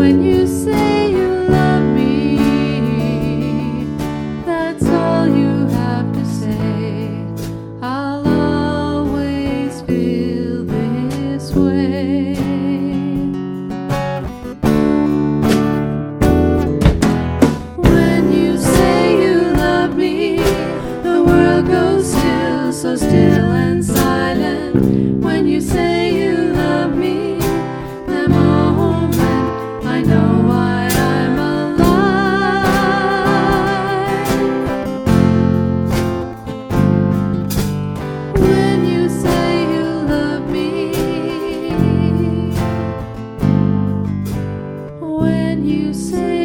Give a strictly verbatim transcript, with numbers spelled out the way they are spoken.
When you say you love me, that's all you have to say. I'll always feel this way. When you say you love me, the world goes still, so still and silent. When you say you love me, the moment I know why I'm alive. When you say you love me, when you say